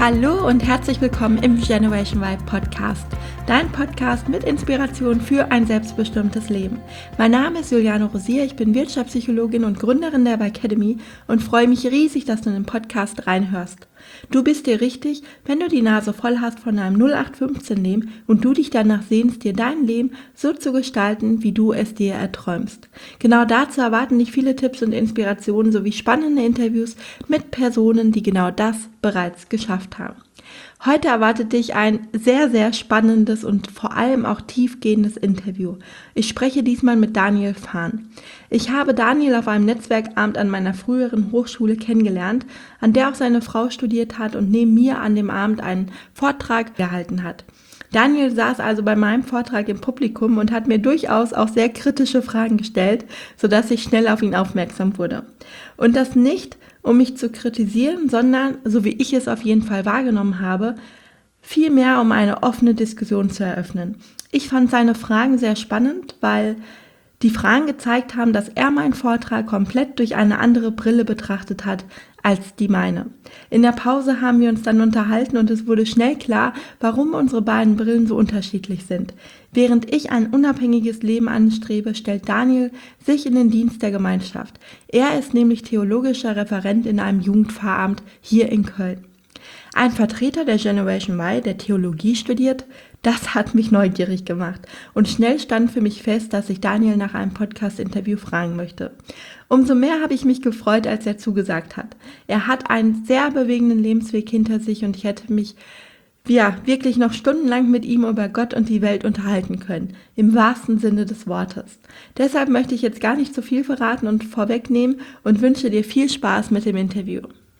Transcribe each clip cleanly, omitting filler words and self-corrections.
Hallo und herzlich willkommen im Generation Y Podcast, dein Podcast mit Inspiration für ein selbstbestimmtes Leben. Mein Name ist Juliane Rosier, ich bin Wirtschaftspsychologin und Gründerin der Y Academy und freue mich riesig, dass du in den Podcast reinhörst. Du bist dir richtig, wenn du die Nase voll hast von einem 0815-Leben und du dich danach sehnst, dir dein Leben so zu gestalten, wie du es dir erträumst. Genau dazu erwarten dich viele Tipps und Inspirationen sowie spannende Interviews mit Personen, die genau das bereits geschafft haben. Heute erwartet dich ein sehr, sehr spannendes und vor allem auch tiefgehendes Interview. Ich spreche diesmal mit Daniel Fahn. Ich habe Daniel auf einem Netzwerkabend an meiner früheren Hochschule kennengelernt, an der auch seine Frau studiert hat und neben mir an dem Abend einen Vortrag gehalten hat. Daniel saß also bei meinem Vortrag im Publikum und hat mir durchaus auch sehr kritische Fragen gestellt, sodass ich schnell auf ihn aufmerksam wurde. Und das nicht, um mich zu kritisieren, sondern, so wie ich es auf jeden Fall wahrgenommen habe, vielmehr um eine offene Diskussion zu eröffnen. Ich fand seine Fragen sehr spannend, weil die Fragen gezeigt haben, dass er meinen Vortrag komplett durch eine andere Brille betrachtet hat als die meine. In der Pause haben wir uns dann unterhalten und es wurde schnell klar, warum unsere beiden Brillen so unterschiedlich sind. Während ich ein unabhängiges Leben anstrebe, stellt Daniel sich in den Dienst der Gemeinschaft. Er ist nämlich theologischer Referent in einem Jugendpfarramt hier in Köln. Ein Vertreter der Generation Y, der Theologie studiert, das hat mich neugierig gemacht und schnell stand für mich fest, dass ich Daniel nach einem Podcast-Interview fragen möchte. Umso mehr habe ich mich gefreut, als er zugesagt hat. Er hat einen sehr bewegenden Lebensweg hinter sich und ich hätte mich wirklich noch stundenlang mit ihm über Gott und die Welt unterhalten können, im wahrsten Sinne des Wortes. Deshalb möchte ich jetzt gar nicht zu viel verraten und vorwegnehmen und wünsche dir viel Spaß mit dem Interview.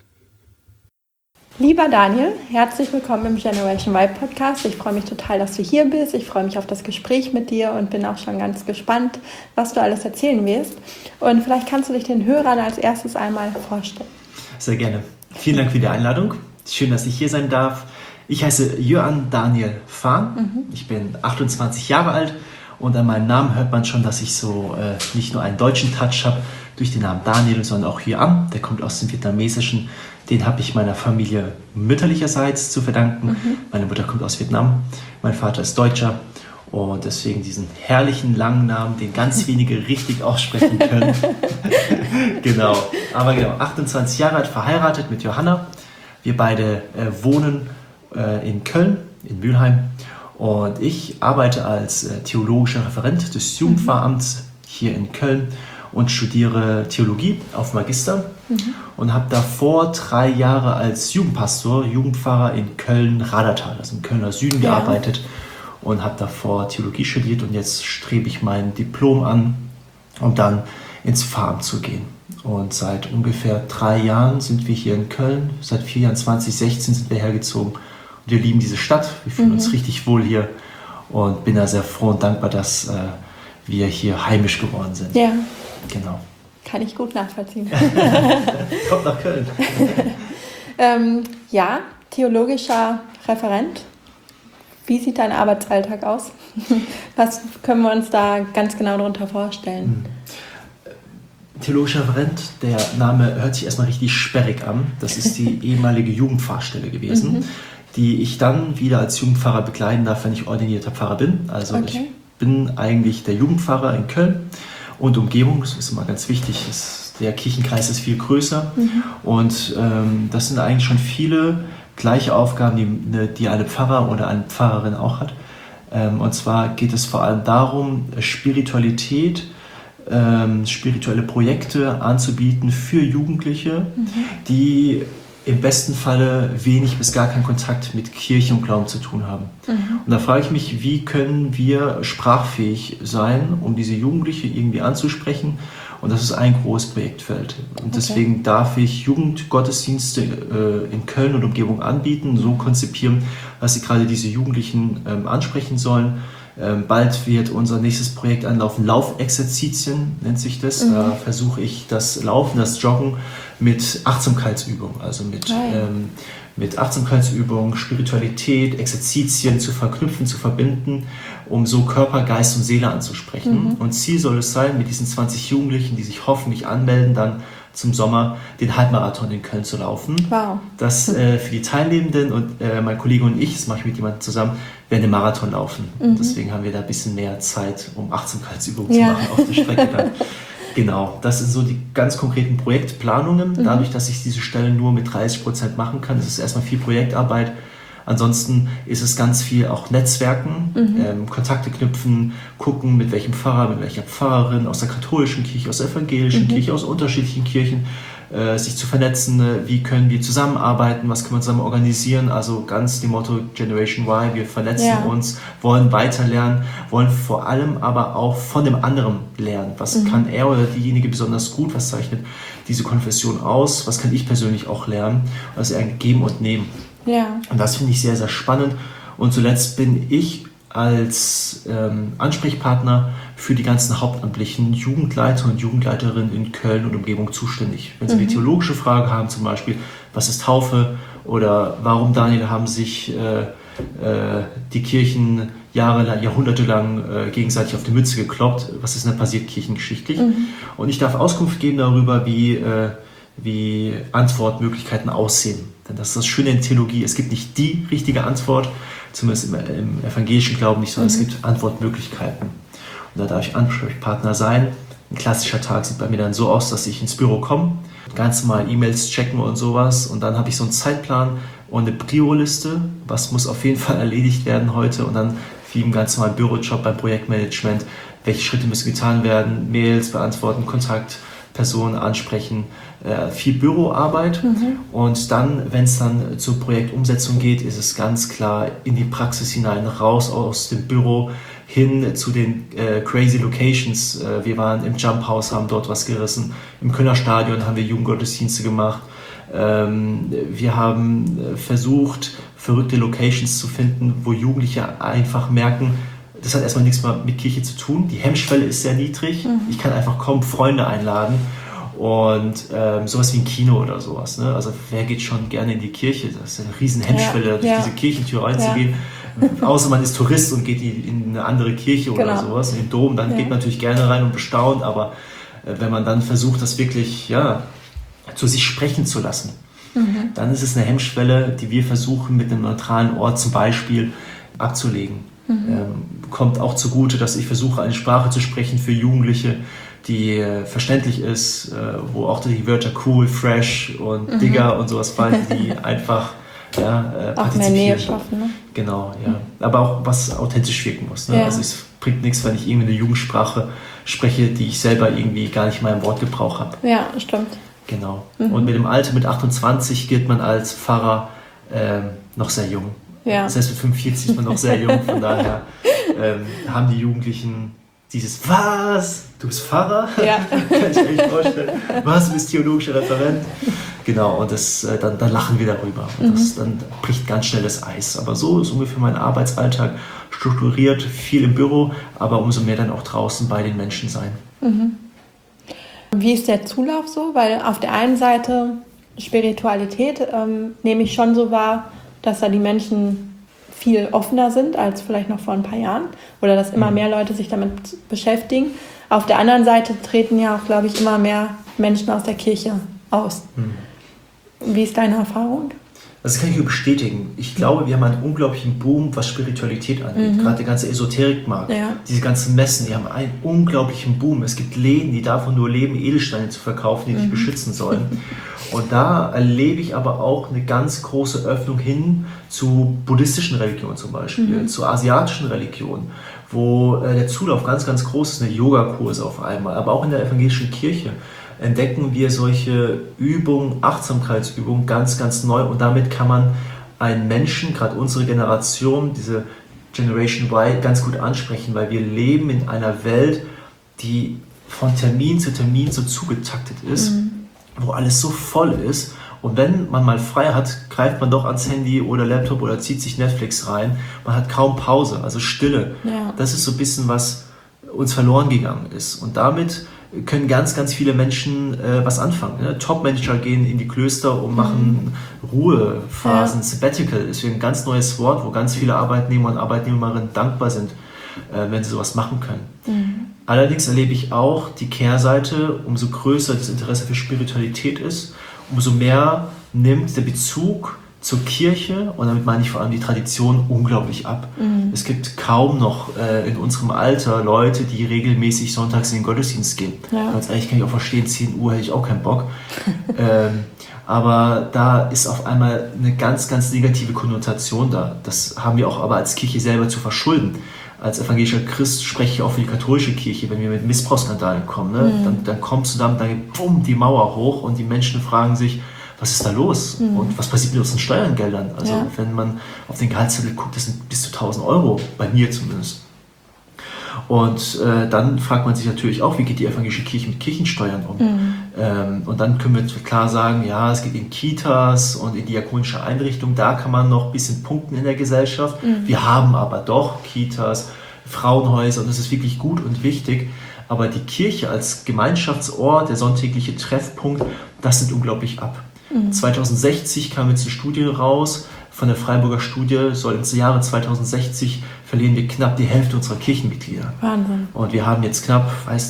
Lieber Daniel, herzlich willkommen im Generation Y Podcast. Ich freue mich total, dass du hier bist. Ich freue mich auf das Gespräch mit dir und bin auch schon ganz gespannt, was du alles erzählen wirst. Und vielleicht kannst du dich den Hörern als erstes einmal vorstellen. Sehr gerne. Vielen Dank für die Einladung. Schön, dass ich hier sein darf. Ich heiße Jöan Daniel Fahn. Ich bin 28 Jahre alt und an meinem Namen hört man schon, dass ich so nicht nur einen deutschen Touch habe durch den Namen Daniel, sondern auch Jöan. Der kommt aus dem Vietnamesischen. Den habe ich meiner Familie mütterlicherseits zu verdanken. Meine Mutter kommt aus Vietnam, mein Vater ist Deutscher und deswegen diesen herrlichen langen Namen, den ganz wenige richtig aussprechen können. Genau, 28 Jahre alt, verheiratet mit Johanna. Wir beide wohnen in Köln, in Mülheim und ich arbeite als theologischer Referent des Jugendpfarramts hier in Köln und studiere Theologie auf Magister und habe davor 3 Jahre als Jugendpastor, Jugendpfarrer in Köln-Radertal, also im Kölner Süden gearbeitet und habe davor Theologie studiert und jetzt strebe ich mein Diplom an, um dann ins Pfarramt zu gehen. Und seit ungefähr 3 Jahren sind wir hier in Köln, seit 4 Jahren, 2016 sind wir hergezogen und wir lieben diese Stadt, wir fühlen uns richtig wohl hier und bin da sehr froh und dankbar, dass wir hier heimisch geworden sind. Ja. Genau. Kann ich gut nachvollziehen. Kommt nach Köln. Theologischer Referent. Wie sieht dein Arbeitsalltag aus? Was können wir uns da ganz genau darunter vorstellen? Theologischer Referent, der Name hört sich erstmal richtig sperrig an. Das ist die ehemalige Jugendpfarrstelle gewesen, die ich dann wieder als Jugendpfarrer begleiten darf, wenn ich ordinierter Pfarrer bin. Also ich bin eigentlich der Jugendpfarrer in Köln und Umgebung, das ist immer ganz wichtig, der Kirchenkreis ist viel größer und das sind eigentlich schon viele gleiche Aufgaben, die eine Pfarrer oder eine Pfarrerin auch hat. Und zwar geht es vor allem darum, spirituelle Projekte anzubieten für Jugendliche, die im besten Falle wenig bis gar keinen Kontakt mit Kirche und Glauben zu tun haben. Und da frage ich mich, wie können wir sprachfähig sein, um diese Jugendliche irgendwie anzusprechen? Und das ist ein großes Projektfeld. Und deswegen darf ich Jugendgottesdienste in Köln und Umgebung anbieten, so konzipieren, dass sie gerade diese Jugendlichen ansprechen sollen. Bald wird unser nächstes Projekt anlaufen, Laufexerzitien nennt sich das. Da versuche ich das Laufen, das Joggen mit Achtsamkeitsübung, also mit Achtsamkeitsübung, Spiritualität, Exerzitien zu verknüpfen, zu verbinden, um so Körper, Geist und Seele anzusprechen. Und Ziel soll es sein, mit diesen 20 Jugendlichen, die sich hoffentlich anmelden, dann zum Sommer den Halbmarathon in Köln zu laufen. Wow. Das für die Teilnehmenden und mein Kollege und ich, das mache ich mit jemandem zusammen, werden den Marathon laufen. Deswegen haben wir da ein bisschen mehr Zeit, um Achtsamkeitsübungen zu machen auf der Strecke dann. Genau, das sind so die ganz konkreten Projektplanungen. Dadurch, dass ich diese Stelle nur mit 30% machen kann, ist es erstmal viel Projektarbeit. Ansonsten ist es ganz viel auch Netzwerken, Kontakte knüpfen, gucken, mit welchem Pfarrer, mit welcher Pfarrerin aus der katholischen Kirche, aus der evangelischen Kirche, aus unterschiedlichen Kirchen, sich zu vernetzen, wie können wir zusammenarbeiten, was können wir zusammen organisieren, also ganz dem Motto Generation Y, wir vernetzen uns, wollen weiterlernen, wollen vor allem aber auch von dem anderen lernen, was kann er oder diejenige besonders gut, was zeichnet diese Konfession aus, was kann ich persönlich auch lernen, also ein Geben und Nehmen. Ja. Und das finde ich sehr, sehr spannend. Und zuletzt bin ich als Ansprechpartner für die ganzen hauptamtlichen Jugendleiter und Jugendleiterinnen in Köln und Umgebung zuständig. Wenn Sie eine theologische Frage haben, zum Beispiel, was ist Taufe? Oder warum, Daniel, haben sich die Kirchen jahrhundertelang gegenseitig auf die Mütze gekloppt? Was ist denn da passiert kirchengeschichtlich? Und ich darf Auskunft geben darüber, wie Antwortmöglichkeiten aussehen. Denn das ist das Schöne in Theologie. Es gibt nicht die richtige Antwort, zumindest im evangelischen Glauben nicht, sondern es gibt Antwortmöglichkeiten. Und da darf ich Ansprechpartner sein. Ein klassischer Tag sieht bei mir dann so aus, dass ich ins Büro komme, ganz normal E-Mails checken und sowas. Und dann habe ich so einen Zeitplan und eine Prio-Liste. Was muss auf jeden Fall erledigt werden heute? Und dann wie im ganz normalen Bürojob beim Projektmanagement. Welche Schritte müssen getan werden? Mails beantworten, Kontaktpersonen ansprechen, viel Büroarbeit. Und dann, wenn es dann zur Projektumsetzung geht, ist es ganz klar in die Praxis hinein, raus aus dem Büro, hin zu den crazy Locations. Wir waren im Jump House, haben dort was gerissen. Im Kölner Stadion haben wir Jugendgottesdienste gemacht. Wir haben versucht, verrückte Locations zu finden, wo Jugendliche einfach merken, das hat erstmal nichts mehr mit Kirche zu tun. Die Hemmschwelle ist sehr niedrig. Ich kann einfach kaum Freunde einladen. Und sowas wie ein Kino oder sowas. Ne? Also wer geht schon gerne in die Kirche? Das ist eine riesen Hemmschwelle, durch diese Kirchentür reinzugehen. Außer man ist Tourist und geht in eine andere Kirche oder sowas, in den Dom, dann geht man natürlich gerne rein und bestaunt. Aber wenn man dann versucht, das wirklich zu sich sprechen zu lassen, dann ist es eine Hemmschwelle, die wir versuchen mit einem neutralen Ort zum Beispiel abzulegen. Kommt auch zugute, dass ich versuche, eine Sprache zu sprechen für Jugendliche, die verständlich ist, wo auch die Wörter cool, fresh und Digger und sowas fallen, die einfach auch mehr Nähe schaffen. Ne? Genau, ja. Aber auch was authentisch wirken muss. Ne? Also es bringt nichts, wenn ich irgendwie eine Jugendsprache spreche, die ich selber irgendwie gar nicht mal im Wortgebrauch habe. Ja, stimmt. Genau. Und mit dem Alter, mit 28, gilt man als Pfarrer noch sehr jung. Ja. Das heißt, mit 45 ist man noch sehr jung, von daher haben die Jugendlichen dieses, was? Du bist Pfarrer? Ja. Kann ich mir nicht vorstellen. Was? Du bist theologischer Referent? Genau, und das, dann lachen wir darüber. Und dann bricht ganz schnell das Eis. Aber so ist ungefähr mein Arbeitsalltag strukturiert, viel im Büro, aber umso mehr dann auch draußen bei den Menschen sein. Wie ist der Zulauf so? Weil auf der einen Seite Spiritualität nehme ich schon so wahr, dass da die Menschen viel offener sind als vielleicht noch vor ein paar Jahren oder dass immer mehr Leute sich damit beschäftigen. Auf der anderen Seite treten ja auch, glaube ich, immer mehr Menschen aus der Kirche aus. Wie ist deine Erfahrung? Das kann ich nur bestätigen. Ich glaube, wir haben einen unglaublichen Boom, was Spiritualität angeht. Gerade der ganze Esoterikmarkt, diese ganzen Messen, die haben einen unglaublichen Boom. Es gibt Läden, die davon nur leben, Edelsteine zu verkaufen, die dich beschützen sollen. Und da erlebe ich aber auch eine ganz große Öffnung hin zu buddhistischen Religionen zum Beispiel, zu asiatischen Religionen, wo der Zulauf ganz, ganz groß ist, eine Yogakurse auf einmal, aber auch in der evangelischen Kirche entdecken wir solche Übungen, Achtsamkeitsübungen ganz, ganz neu und damit kann man einen Menschen, gerade unsere Generation, diese Generation Y, ganz gut ansprechen, weil wir leben in einer Welt, die von Termin zu Termin so zugetaktet ist, wo alles so voll ist und wenn man mal frei hat, greift man doch ans Handy oder Laptop oder zieht sich Netflix rein, man hat kaum Pause, also Stille. Das ist so ein bisschen, was uns verloren gegangen ist und damit können ganz, ganz viele Menschen was anfangen. Ne? Top-Manager gehen in die Klöster und machen Ruhephasen. Sabbatical ist ein ganz neues Wort, wo ganz viele Arbeitnehmer und Arbeitnehmerinnen dankbar sind, wenn sie sowas machen können. Allerdings erlebe ich auch die Kehrseite, umso größer das Interesse für Spiritualität ist, umso mehr nimmt der Bezug zur Kirche, und damit meine ich vor allem die Tradition, unglaublich ab. Es gibt kaum noch in unserem Alter Leute, die regelmäßig sonntags in den Gottesdienst gehen. Ja. Ganz ehrlich, kann ich auch verstehen, 10 Uhr hätte ich auch keinen Bock. Aber da ist auf einmal eine ganz, ganz negative Konnotation da. Das haben wir auch aber als Kirche selber zu verschulden. Als evangelischer Christ spreche ich auch für die katholische Kirche, wenn wir mit Missbrauchsskandalen kommen. Ne? Dann kommst du damit, dann geht bumm, die Mauer hoch und die Menschen fragen sich, was ist da los? Und was passiert mit unseren Steuergeldern? Also wenn man auf den Gehaltszettel guckt, das sind bis zu 1.000 Euro, bei mir zumindest. Und dann fragt man sich natürlich auch, wie geht die evangelische Kirche mit Kirchensteuern um? Und dann können wir klar sagen, ja, es geht in Kitas und in diakonische Einrichtungen, da kann man noch ein bisschen punkten in der Gesellschaft. Wir haben aber doch Kitas, Frauenhäuser, und das ist wirklich gut und wichtig. Aber die Kirche als Gemeinschaftsort, der sonntägliche Treffpunkt, das nimmt unglaublich ab. 2060 kam jetzt eine Studie raus von der Freiburger Studie, soll ins Jahre 2060 verlieren wir knapp die Hälfte unserer Kirchenmitglieder. Wahnsinn. Und wir haben jetzt knapp,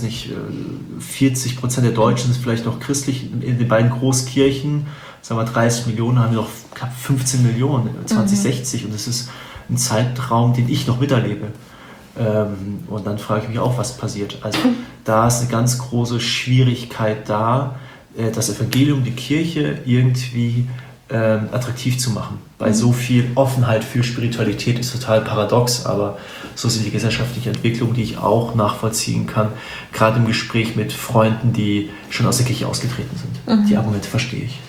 40% der Deutschen sind vielleicht noch christlich. In den beiden Großkirchen, sagen wir 30 Millionen, haben wir noch knapp 15 Millionen 2060. Und das ist ein Zeitraum, den ich noch miterlebe. Und dann frage ich mich auch, was passiert. Also da ist eine ganz große Schwierigkeit da, das Evangelium, die Kirche irgendwie attraktiv zu machen. Bei so viel Offenheit für Spiritualität ist total paradox, aber so sind die gesellschaftlichen Entwicklungen, die ich auch nachvollziehen kann, gerade im Gespräch mit Freunden, die schon aus der Kirche ausgetreten sind. Die Argumente verstehe ich.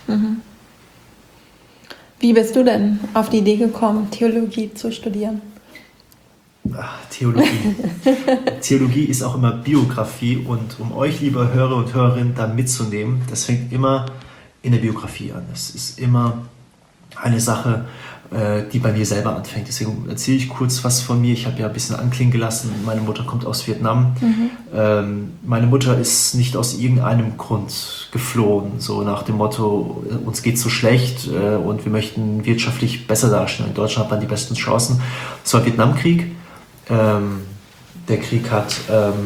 Wie bist du denn auf die Idee gekommen, Theologie zu studieren? Theologie. Theologie ist auch immer Biografie, und um euch, liebe Hörer und Hörerinnen, da mitzunehmen, das fängt immer in der Biografie an. Das ist immer eine Sache, die bei mir selber anfängt. Deswegen erzähle ich kurz was von mir. Ich habe ja ein bisschen anklingen gelassen, meine Mutter kommt aus Vietnam. Meine Mutter ist nicht aus irgendeinem Grund geflohen, so nach dem Motto, uns geht so schlecht und wir möchten wirtschaftlich besser dastehen. In Deutschland hat man die besten Chancen. Es war Vietnamkrieg. Der Krieg hat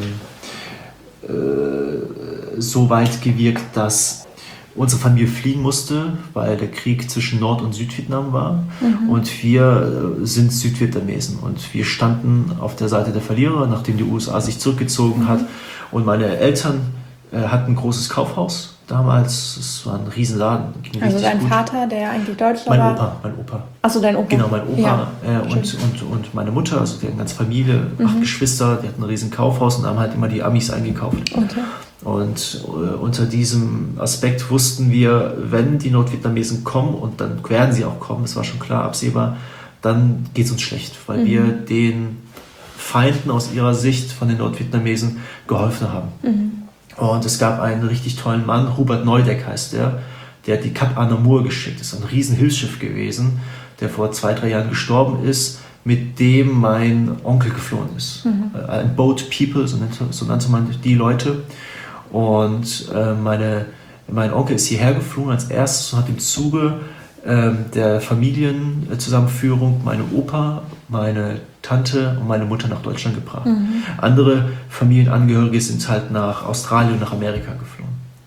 so weit gewirkt, dass unsere Familie fliehen musste, weil der Krieg zwischen Nord- und Südvietnam war. Und wir sind Südvietnamesen. Und wir standen auf der Seite der Verlierer, nachdem die USA sich zurückgezogen hat. Und meine Eltern hatten ein großes Kaufhaus damals. Es war ein Riesenladen. Also dein Vater, der eigentlich Deutscher war? Mein Opa. Achso, dein Opa. Genau, mein Opa Ja. Und meine Mutter, also die hatten eine ganze Familie, 8 Geschwister, die hatten ein riesen Kaufhaus und haben halt immer die Amis eingekauft. Okay. Und unter diesem Aspekt wussten wir, wenn die Nordvietnamesen kommen, und dann werden sie auch kommen, das war schon klar absehbar, dann geht es uns schlecht, weil wir den Feinden aus ihrer Sicht von den Nordvietnamesen geholfen haben. Und es gab einen richtig tollen Mann, Hubert Neudeck heißt der hat die Cap Anamur geschickt. Das ist ein riesen Hilfsschiff gewesen, der vor 2-3 Jahren gestorben ist, mit dem mein Onkel geflohen ist. Ein Boat People, so nannte man die Leute. Und mein Onkel ist hierher geflogen als erstes und hat im Zuge der Familienzusammenführung meine Opa, meine Tante und meine Mutter nach Deutschland gebracht. Andere Familienangehörige sind halt nach Australien und nach Amerika geflogen.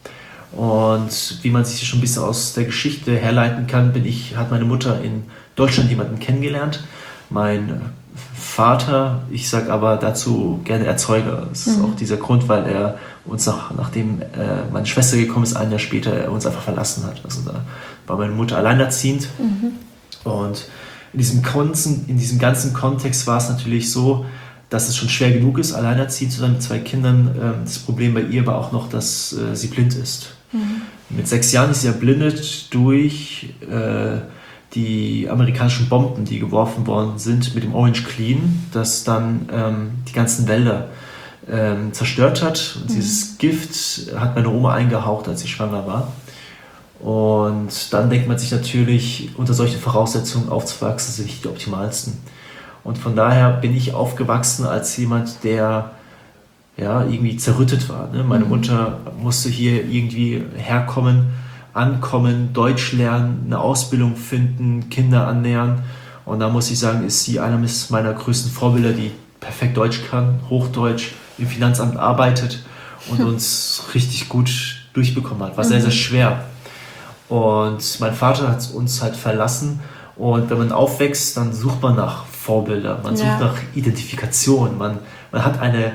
Und wie man sich schon ein bisschen aus der Geschichte herleiten kann, hat meine Mutter in Deutschland jemanden kennengelernt. Mein Vater, ich sage aber dazu gerne Erzeuger. Das ist auch dieser Grund, weil er uns nachdem meine Schwester gekommen ist, ein Jahr später, er uns einfach verlassen hat. Also da war meine Mutter alleinerziehend. Und in diesem ganzen Kontext war es natürlich so, dass es schon schwer genug ist, alleinerziehend zu sein mit 2 Kindern. Das Problem bei ihr war auch noch, dass sie blind ist. Mit 6 Jahren ist sie erblindet durch die amerikanischen Bomben, die geworfen worden sind mit dem Orange Clean, das dann die ganzen Wälder zerstört hat. Und dieses Gift hat meine Oma eingehaucht, als sie schwanger war. Und dann denkt man sich natürlich, unter solchen Voraussetzungen aufzuwachsen, sind nicht die optimalsten. Und von daher bin ich aufgewachsen als jemand, der irgendwie zerrüttet war. Ne? Meine Mutter musste hier irgendwie herkommen, ankommen, Deutsch lernen, eine Ausbildung finden, Kinder annähern. Und da muss ich sagen, ist sie einer meiner größten Vorbilder, die perfekt Deutsch kann, Hochdeutsch, im Finanzamt arbeitet und uns richtig gut durchbekommen hat. War sehr, sehr schwer. Und mein Vater hat uns halt verlassen. Und wenn man aufwächst, dann sucht man nach Vorbildern, man sucht nach Identifikation, man hat eine,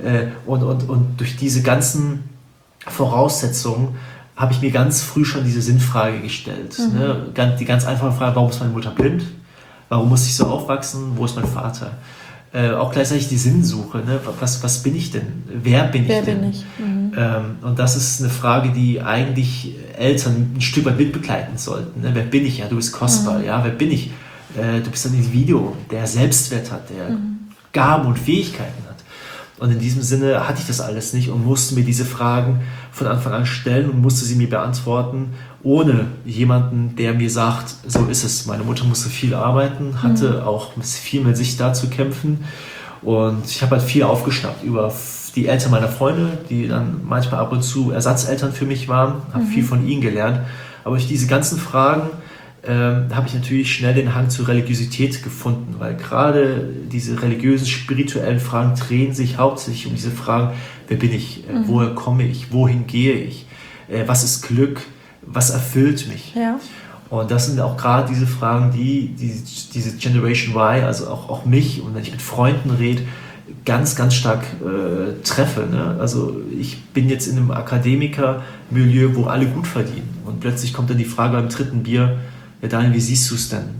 und durch diese ganzen Voraussetzungen habe ich mir ganz früh schon diese Sinnfrage gestellt. Ne? Die ganz einfache Frage, warum ist meine Mutter blind? Warum muss ich so aufwachsen? Wo ist mein Vater? Auch gleichzeitig die Sinnsuche. Ne? Was bin ich denn? Wer bin ich denn? Und das ist eine Frage, die eigentlich Eltern ein Stück weit mitbegleiten sollten. Ne? Wer bin ich? Ja, du bist kostbar. Ja, wer bin ich? Du bist ein Individuum, der Selbstwert hat, der Gaben und Fähigkeiten hat. Und in diesem Sinne hatte ich das alles nicht und musste mir diese Fragen von Anfang an stellen und musste sie mir beantworten, ohne jemanden, der mir sagt, so ist es. Meine Mutter musste viel arbeiten, hatte auch viel mit sich da zu kämpfen. Und ich habe halt viel aufgeschnappt über die Eltern meiner Freunde, die dann manchmal ab und zu Ersatzeltern für mich waren, habe viel von ihnen gelernt. Aber durch diese ganzen Fragen habe ich natürlich schnell den Hang zur Religiosität gefunden, weil gerade diese religiösen, spirituellen Fragen drehen sich hauptsächlich um diese Fragen, wer bin ich, woher komme ich, wohin gehe ich, was ist Glück, was erfüllt mich. Ja. Und das sind auch gerade diese Fragen, die diese Generation Y, also auch mich, und wenn ich mit Freunden rede, ganz, ganz stark treffe. Ne? Also ich bin jetzt in einem Akademiker-Milieu, wo alle gut verdienen. Und plötzlich kommt dann die Frage beim dritten Bier, ja Daniel, wie siehst du es denn?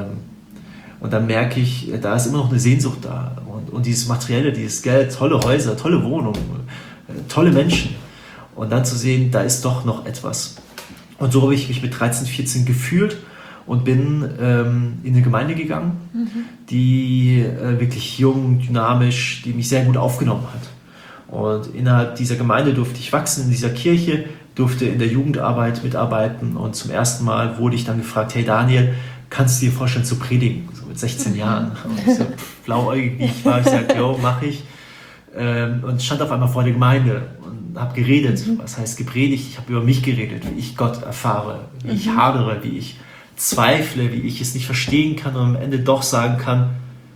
Und dann merke ich, da ist immer noch eine Sehnsucht da. Und dieses Materielle, dieses Geld, tolle Häuser, tolle Wohnungen, tolle Menschen. Und dann zu sehen, da ist doch noch etwas. Und so habe ich mich mit 13, 14 gefühlt und bin in eine Gemeinde gegangen, die wirklich jung, dynamisch, die mich sehr gut aufgenommen hat. Und innerhalb dieser Gemeinde durfte ich wachsen, in dieser Kirche, durfte in der Jugendarbeit mitarbeiten und zum ersten Mal wurde ich dann gefragt, hey Daniel, kannst du dir vorstellen zu predigen? So mit 16 Jahren. Und so blauäugig wie ich war, ich sagte, jo, mach ich. Und stand auf einmal vor der Gemeinde und habe geredet. Was heißt gepredigt? Ich habe über mich geredet, wie ich Gott erfahre, wie ich hadere, wie ich zweifle, wie ich es nicht verstehen kann und am Ende doch sagen kann,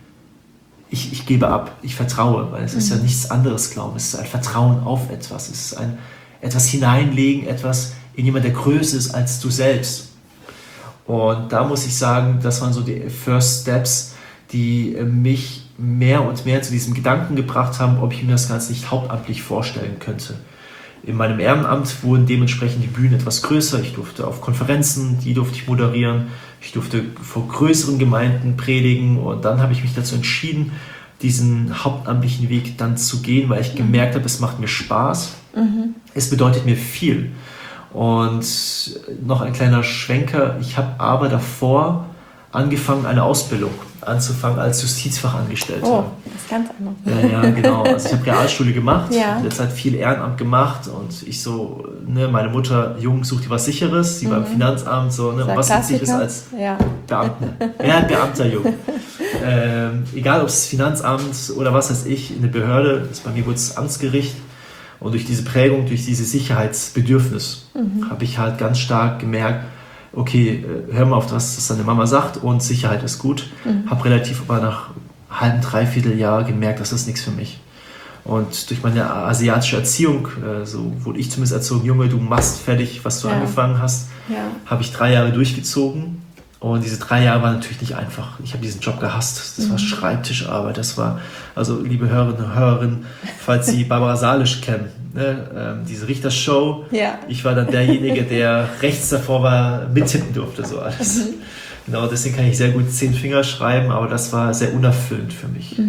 ich gebe ab, ich vertraue, weil es ist ja nichts anderes, Glauben. Es ist ein Vertrauen auf etwas. Es ist ein etwas hineinlegen, etwas in jemand, der größer ist als du selbst. Und da muss ich sagen, das waren so die First Steps, die mich mehr und mehr zu diesem Gedanken gebracht haben, ob ich mir das Ganze nicht hauptamtlich vorstellen könnte. In meinem Ehrenamt wurden dementsprechend die Bühnen etwas größer. Ich durfte auf Konferenzen, die durfte ich moderieren. Ich durfte vor größeren Gemeinden predigen. Und dann habe ich mich dazu entschieden, diesen hauptamtlichen Weg dann zu gehen, weil ich gemerkt habe, es macht mir Spaß. Es bedeutet mir viel. Und noch ein kleiner Schwenker, ich habe aber davor angefangen, eine Ausbildung anzufangen als Justizfachangestellter. Oh, das ist ganz anders. Ja, genau. Also ich habe Realschule gemacht, in der Zeit viel Ehrenamt gemacht und ich so, ne, meine Mutter, Jung, sucht dir was Sicheres, sie war im Finanzamt, so, ne, und was ist Sicheres als Beamten? Beamter, Jung. Egal ob es Finanzamt oder was weiß ich, eine Behörde, bei mir wurde es Amtsgericht. Und durch diese Prägung, durch dieses Sicherheitsbedürfnis habe ich halt ganz stark gemerkt, okay, hör mal auf das, was deine Mama sagt und Sicherheit ist gut. Habe relativ aber nach halben, dreiviertel Jahr gemerkt, das ist nichts für mich. Und durch meine asiatische Erziehung, so wurde ich zumindest erzogen, Junge, du machst fertig, was du angefangen hast, habe ich 3 Jahre durchgezogen. Und diese 3 Jahre waren natürlich nicht einfach. Ich habe diesen Job gehasst. Das war Schreibtischarbeit. Das war, also liebe Hörerinnen und Hörer, falls Sie Barbara Salisch kennen, ne, diese Richtershow. Ja. Ich war dann derjenige, der rechts davor war, mittippen durfte, so alles. Genau, deswegen kann ich sehr gut 10 Finger schreiben, aber das war sehr unerfüllend für mich.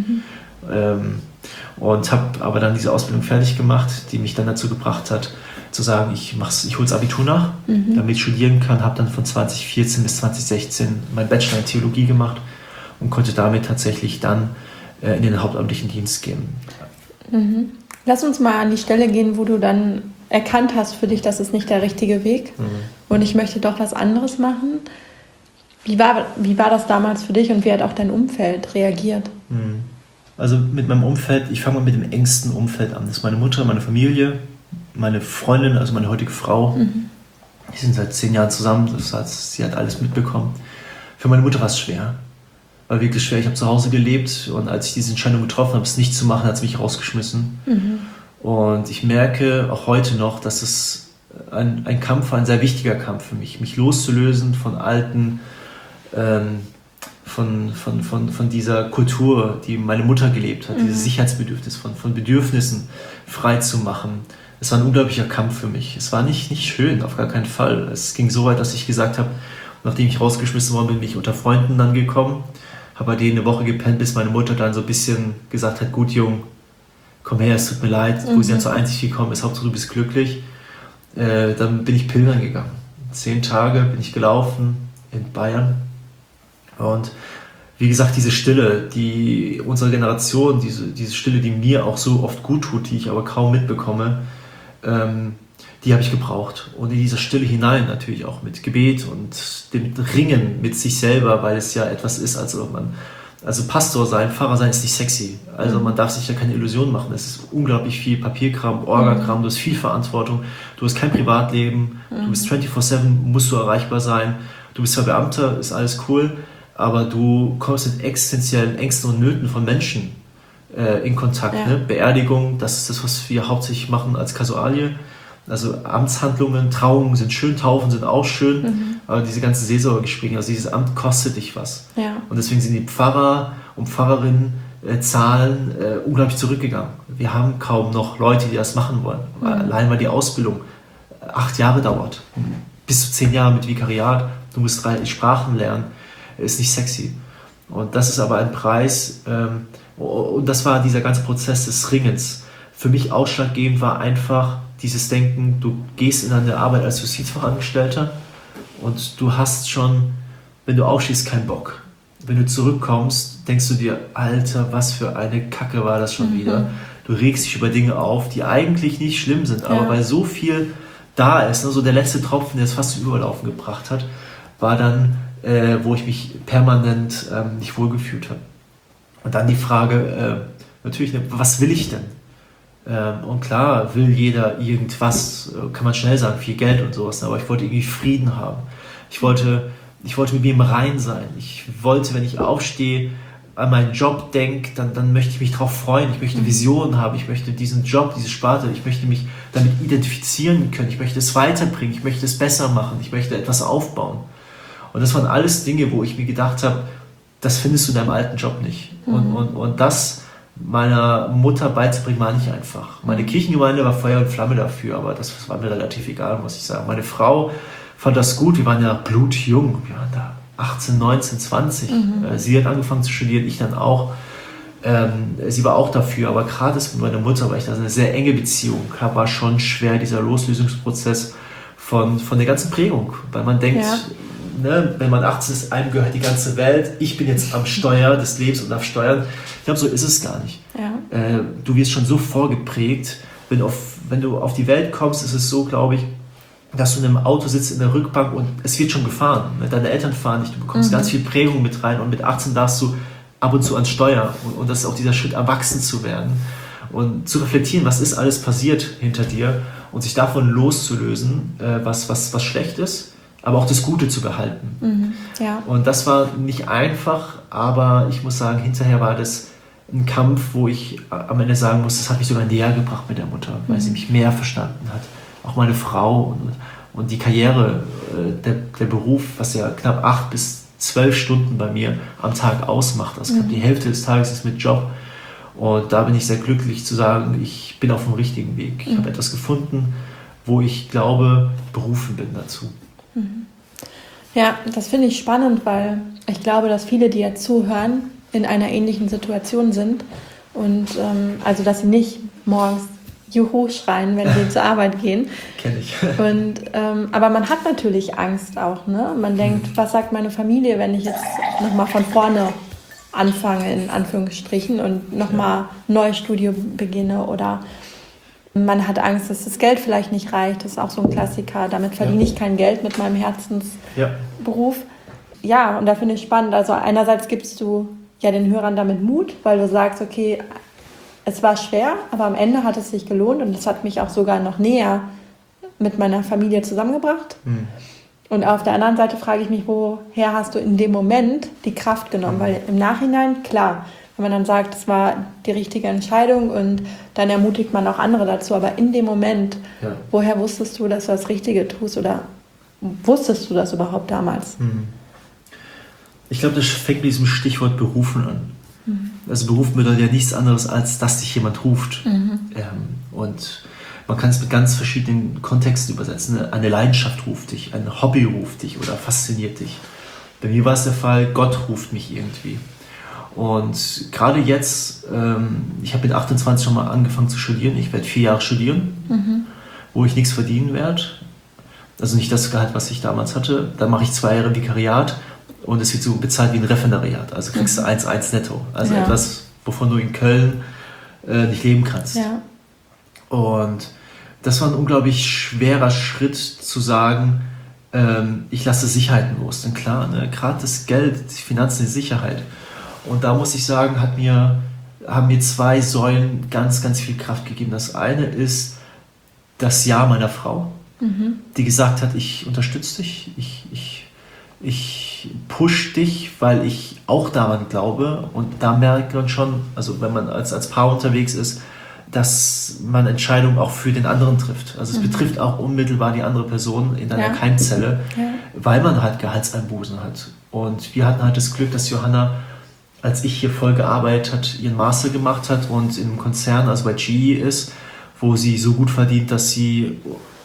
Und habe aber dann diese Ausbildung fertig gemacht, die mich dann dazu gebracht hat, zu sagen, ich hole das Abitur nach, damit ich studieren kann, habe dann von 2014 bis 2016 meinen Bachelor in Theologie gemacht und konnte damit tatsächlich dann in den hauptamtlichen Dienst gehen. Lass uns mal an die Stelle gehen, wo du dann erkannt hast für dich, das ist nicht der richtige Weg und ich möchte doch was anderes machen. Wie war das damals für dich und wie hat auch dein Umfeld reagiert? Also mit meinem Umfeld, ich fange mal mit dem engsten Umfeld an. Das ist meine Mutter, meine Familie, meine Freundin, also meine heutige Frau. Die sind seit 10 Jahren zusammen, das heißt, sie hat alles mitbekommen. Für meine Mutter war es schwer, war wirklich schwer. Ich habe zu Hause gelebt und als ich diese Entscheidung getroffen habe, es nicht zu machen, hat es mich rausgeschmissen. Und ich merke auch heute noch, dass es ein Kampf war, ein sehr wichtiger Kampf für mich loszulösen von alten, von dieser Kultur, die meine Mutter gelebt hat, dieses Sicherheitsbedürfnis, von Bedürfnissen frei zu machen. Es war ein unglaublicher Kampf für mich. Es war nicht schön, auf gar keinen Fall. Es ging so weit, dass ich gesagt habe, nachdem ich rausgeschmissen worden bin, bin ich unter Freunden dann gekommen, habe bei denen eine Woche gepennt, bis meine Mutter dann so ein bisschen gesagt hat, gut Jung, komm her, es tut mir leid, wo sie dann zur Einsicht gekommen ist, Hauptsache du bist glücklich. Dann bin ich pilgern gegangen. 10 Tage bin ich gelaufen in Bayern. Und wie gesagt, diese Stille, die unserer Generation, diese Stille, die mir auch so oft gut tut, die ich aber kaum mitbekomme, die habe ich gebraucht. Und in diese Stille hinein natürlich auch mit Gebet und dem Ringen mit sich selber, weil es ja etwas ist, also Pastor sein, Pfarrer sein ist nicht sexy. Also man darf sich ja keine Illusionen machen. Es ist unglaublich viel Papierkram, Orgakram, du hast viel Verantwortung, du hast kein Privatleben, du bist 24/7, musst du erreichbar sein. Du bist zwar Beamter, ist alles cool, aber du kommst mit existenziellen Ängsten und Nöten von Menschen in Kontakt. Ja. Ne? Beerdigung, das ist das, was wir hauptsächlich machen als Kasualie. Also Amtshandlungen, Trauungen sind schön, Taufen sind auch schön, aber diese ganzen Seelsorgegespräche, also dieses Amt kostet dich was. Ja. Und deswegen sind die Pfarrer und Pfarrerinnen Zahlen unglaublich zurückgegangen. Wir haben kaum noch Leute, die das machen wollen. Allein weil die Ausbildung 8 Jahre dauert, bis zu 10 Jahre mit Vikariat, du musst 3 Sprachen lernen, ist nicht sexy. Und das ist aber ein Preis, und das war dieser ganze Prozess des Ringens. Für mich ausschlaggebend war einfach dieses Denken, du gehst in deine Arbeit als Justizfachangestellter und du hast schon, wenn du aufstehst, keinen Bock. Wenn du zurückkommst, denkst du dir, Alter, was für eine Kacke war das schon wieder. Du regst dich über Dinge auf, die eigentlich nicht schlimm sind, aber weil so viel da ist, also der letzte Tropfen, der es fast zum Überlaufen gebracht hat, war dann, wo ich mich permanent nicht wohlgefühlt habe. Und dann die Frage, natürlich, was will ich denn? Und klar will jeder irgendwas, kann man schnell sagen, viel Geld und sowas, aber ich wollte irgendwie Frieden haben. Ich wollte mit mir im Rein sein. Ich wollte, wenn ich aufstehe, an meinen Job denke, dann möchte ich mich darauf freuen. Ich möchte Visionen haben. Ich möchte diesen Job, diese Sparte, ich möchte mich damit identifizieren können. Ich möchte es weiterbringen. Ich möchte es besser machen. Ich möchte etwas aufbauen. Und das waren alles Dinge, wo ich mir gedacht habe, das findest du in deinem alten Job nicht. Und das meiner Mutter beizubringen, war nicht einfach. Meine Kirchengemeinde war Feuer und Flamme dafür, aber das war mir relativ egal, muss ich sagen. Meine Frau fand das gut, wir waren ja blutjung, wir waren da 18, 19, 20. Sie hat angefangen zu studieren, ich dann auch. Sie war auch dafür, aber gerade das mit meiner Mutter, weil ich da eine sehr enge Beziehung habe, war schon schwer, dieser Loslösungsprozess von der ganzen Prägung, weil man denkt, ne, wenn man 18 ist, einem gehört die ganze Welt, ich bin jetzt am Steuer des Lebens und darf steuern. Ich glaube, so ist es gar nicht. Ja. Du wirst schon so vorgeprägt, wenn du auf die Welt kommst, ist es so, glaube ich, dass du in einem Auto sitzt in der Rückbank und es wird schon gefahren. Deine Eltern fahren nicht, du bekommst ganz viel Prägung mit rein und mit 18 darfst du ab und zu ans Steuer und das ist auch dieser Schritt, erwachsen zu werden und zu reflektieren, was ist alles passiert hinter dir und sich davon loszulösen, was schlecht ist, aber auch das Gute zu behalten. Ja. Und das war nicht einfach, aber ich muss sagen, hinterher war das ein Kampf, wo ich am Ende sagen muss, das hat mich sogar näher gebracht mit der Mutter, weil sie mich mehr verstanden hat. Auch meine Frau und die Karriere, der Beruf, was ja knapp 8 bis 12 Stunden bei mir am Tag ausmacht. Also die Hälfte des Tages ist mit Job. Und da bin ich sehr glücklich zu sagen, ich bin auf dem richtigen Weg. Ich habe etwas gefunden, wo ich glaube, berufen bin dazu. Ja, das finde ich spannend, weil ich glaube, dass viele, die jetzt zuhören, in einer ähnlichen Situation sind. Und also, dass sie nicht morgens Juhu schreien, wenn sie zur Arbeit gehen. Kenn ich. Und, aber man hat natürlich Angst auch. Ne? Man denkt, was sagt meine Familie, wenn ich jetzt nochmal von vorne anfange, in Anführungsstrichen, und nochmal ein neues Studium beginne. Oder man hat Angst, dass das Geld vielleicht nicht reicht. Das ist auch so ein Klassiker. Damit verdiene ich kein Geld mit meinem Herzensberuf. Ja, und da finde ich spannend. Also einerseits gibst du ja den Hörern damit Mut, weil du sagst, okay, es war schwer, aber am Ende hat es sich gelohnt und es hat mich auch sogar noch näher mit meiner Familie zusammengebracht. Und auf der anderen Seite frage ich mich, woher hast du in dem Moment die Kraft genommen? Weil im Nachhinein, klar, wenn man dann sagt, es war die richtige Entscheidung und dann ermutigt man auch andere dazu. Aber in dem Moment, woher wusstest du, dass du das Richtige tust? Oder wusstest du das überhaupt damals? Ich glaube, das fängt mit diesem Stichwort Berufen an. Also berufen bedeutet ja nichts anderes, als dass dich jemand ruft. Und man kann es mit ganz verschiedenen Kontexten übersetzen. Eine Leidenschaft ruft dich, ein Hobby ruft dich oder fasziniert dich. Bei mir war es der Fall, Gott ruft mich irgendwie. Und gerade jetzt, ich habe mit 28 schon mal angefangen zu studieren. Ich werde 4 Jahre studieren, wo ich nichts verdienen werde. Also nicht das Gehalt, was ich damals hatte. Dann mache ich 2 Jahre Vikariat und es wird so bezahlt wie ein Referendariat. Also kriegst du 1,1 netto. Also etwas, wovon du in Köln nicht leben kannst. Ja. Und das war ein unglaublich schwerer Schritt zu sagen, ich lasse Sicherheiten los. Denn klar, ne, gerade das Geld, die Finanzen, die Sicherheit. Und da muss ich sagen, haben mir 2 Säulen ganz, ganz viel Kraft gegeben. Das eine ist das Ja meiner Frau, die gesagt hat, ich unterstütze dich, ich push dich, weil ich auch daran glaube. Und da merkt man schon, also wenn man als Paar unterwegs ist, dass man Entscheidungen auch für den anderen trifft. Also es betrifft auch unmittelbar die andere Person in einer Keimzelle, weil man halt Gehaltseinbußen hat. Und wir hatten halt das Glück, dass Johanna, als ich hier voll gearbeitet hat, ihren Master gemacht hat und in einem Konzern, also bei GE ist, wo sie so gut verdient, dass sie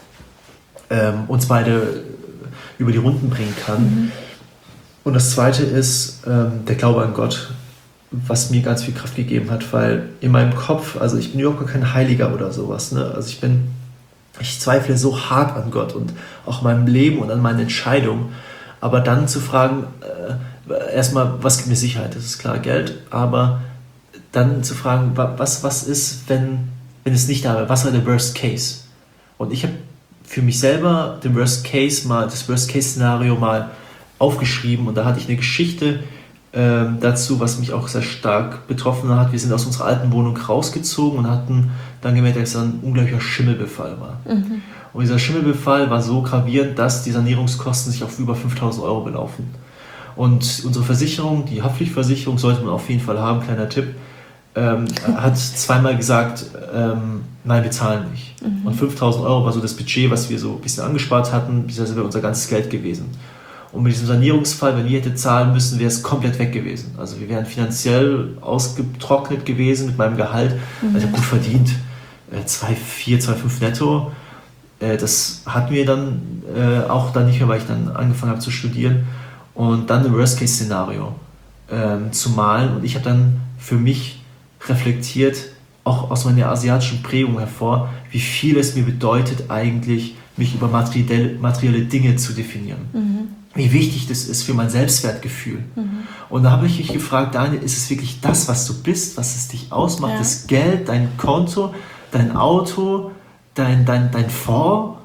uns beide über die Runden bringen kann. Und das Zweite ist der Glaube an Gott, was mir ganz viel Kraft gegeben hat, weil in meinem Kopf, also ich bin überhaupt gar kein Heiliger oder sowas, ne? Also ich zweifle so hart an Gott und auch an meinem Leben und an meinen Entscheidungen, aber dann zu fragen, erstmal, was gibt mir Sicherheit, das ist klar, Geld, aber dann zu fragen, was ist, wenn es nicht da wäre, was war der Worst Case? Und ich habe für mich selber das Worst Case Szenario mal aufgeschrieben und da hatte ich eine Geschichte dazu, was mich auch sehr stark betroffen hat. Wir sind aus unserer alten Wohnung rausgezogen und hatten dann gemerkt, dass es ein unglaublicher Schimmelbefall war. Und dieser Schimmelbefall war so gravierend, dass die Sanierungskosten sich auf über 5.000 Euro belaufen. Und unsere Versicherung, die Haftpflichtversicherung, sollte man auf jeden Fall haben, kleiner Tipp, hat 2-mal gesagt, nein, wir zahlen nicht. Und 5.000 Euro war so das Budget, was wir so ein bisschen angespart hatten, das wäre unser ganzes Geld gewesen. Und mit diesem Sanierungsfall, wenn wir hätte zahlen müssen, wäre es komplett weg gewesen. Also wir wären finanziell ausgetrocknet gewesen mit meinem Gehalt. Also ich habe gut verdient, 2,4, 2,5 netto. Das hatten wir dann auch dann nicht mehr, weil ich dann angefangen habe zu studieren. Und dann ein Worst-Case-Szenario zu malen. Und ich habe dann für mich reflektiert, auch aus meiner asiatischen Prägung hervor, wie viel es mir bedeutet eigentlich, mich über materielle Dinge zu definieren. Wie wichtig das ist für mein Selbstwertgefühl. Und da habe ich mich gefragt, Daniel, ist es wirklich das, was du bist, was es dich ausmacht, das Geld, dein Konto, dein Auto, dein Fonds?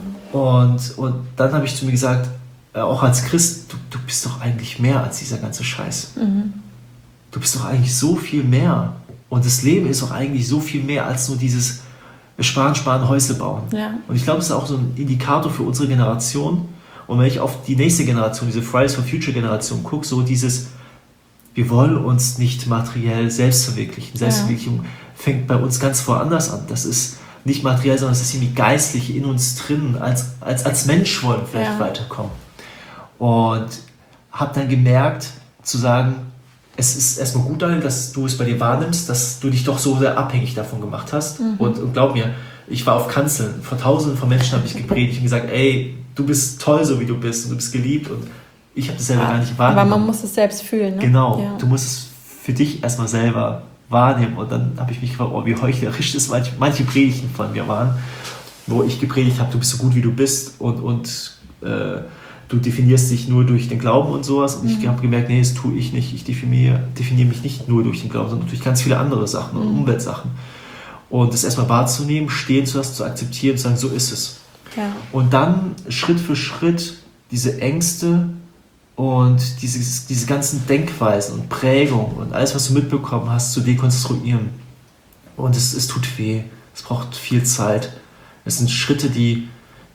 Und dann habe ich zu mir gesagt, auch als Christ, du bist doch eigentlich mehr als dieser ganze Scheiß. Du bist doch eigentlich so viel mehr. Und das Leben ist doch eigentlich so viel mehr als nur dieses Sparen, Häusle bauen. Und ich glaube, es ist auch so ein Indikator für unsere Generation. Und wenn ich auf die nächste Generation, diese Fridays for Future Generation gucke, so dieses, wir wollen uns nicht materiell selbst verwirklichen. Selbstverwirklichung fängt bei uns ganz woanders an. Das ist nicht materiell, sondern es ist irgendwie geistlich in uns drin. Als Mensch wollen wir vielleicht weiterkommen. Und habe dann gemerkt, zu sagen, es ist erstmal gut, Daniel, dass du es bei dir wahrnimmst, dass du dich doch so sehr abhängig davon gemacht hast. Und glaub mir, ich war auf Kanzeln, vor Tausenden von Menschen habe ich gepredigt und gesagt, ey, du bist toll, so wie du bist und du bist geliebt und ich habe das selber gar nicht wahrgenommen. Aber man muss es selbst fühlen, ne? Genau, du musst es für dich erstmal selber wahrnehmen und dann habe ich mich gefragt, wie heuchlerisch das manche Predigten von mir waren, wo ich gepredigt habe, du bist so gut, wie du bist und du definierst dich nur durch den Glauben und sowas und ich habe gemerkt, nee, das tue ich nicht, ich definiere mich nicht nur durch den Glauben, sondern durch ganz viele andere Sachen und Umweltsachen. Und das erstmal wahrzunehmen, stehen zu lassen, zu akzeptieren, zu sagen, so ist es. Und dann Schritt für Schritt diese Ängste und diese ganzen Denkweisen und Prägungen und alles, was du mitbekommen hast, zu dekonstruieren. Und es tut weh, es braucht viel Zeit. Es sind Schritte, die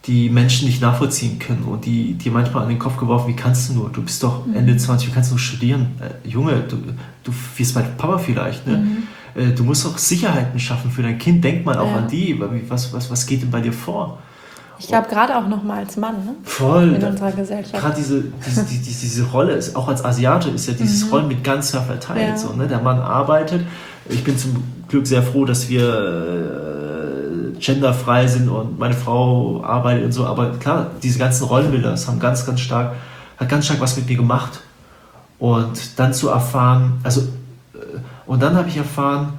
die Menschen nicht nachvollziehen können und die dir manchmal an den Kopf geworfen, wie kannst du nur? Du bist doch Ende 20, wie kannst du nur studieren? Junge, du wirst bald Papa vielleicht, ne? Du musst doch Sicherheiten schaffen für dein Kind. Denk mal auch an die. Was geht denn bei dir vor? Ich glaube, gerade auch nochmal als Mann, ne? Voll. In unserer Gesellschaft. Gerade diese Rolle, ist, auch als Asiate, ist ja dieses Rollenbild ganz klar verteilt. Ja. So, ne? Der Mann arbeitet. Ich bin zum Glück sehr froh, dass wir genderfrei sind und meine Frau arbeitet und so. Aber klar, diese ganzen Rollenbilder, das haben hat ganz stark was mit mir gemacht. Und dann zu erfahren, und dann habe ich erfahren,